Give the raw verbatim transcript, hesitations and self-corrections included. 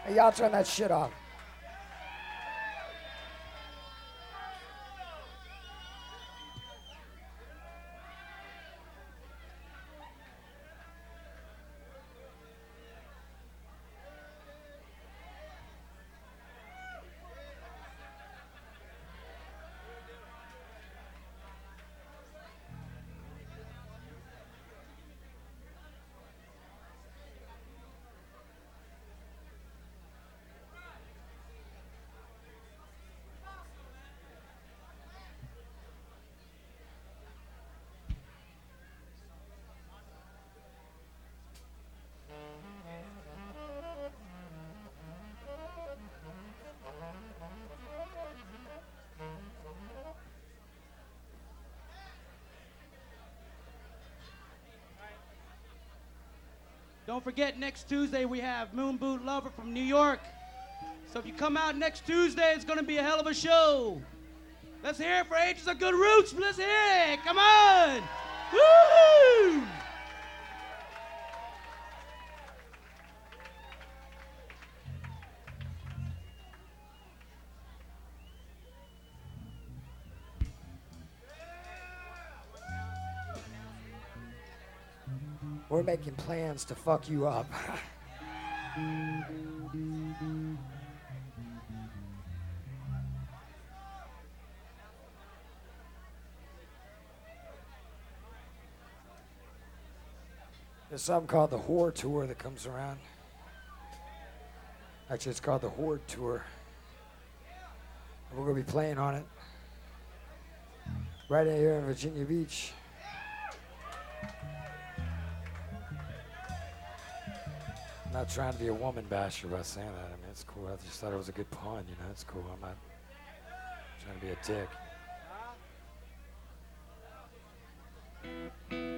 Hey, y'all turn that shit off. Don't forget, next Tuesday we have Moon Boot Lover from New York. So if you come out next Tuesday, it's going to be a hell of a show. Let's hear it for Ages of Good Roots. Let's hear it. Come on. Woo! We're making plans to fuck you up. There's something called the Whore Tour that comes around. Actually, it's called the Horde Tour. And we're going to be playing on it right here in Virginia Beach. I'm not trying to be a woman basher by saying that. I mean, it's cool. I just thought it was a good pun, you know. It's cool. I'm not trying to be a dick.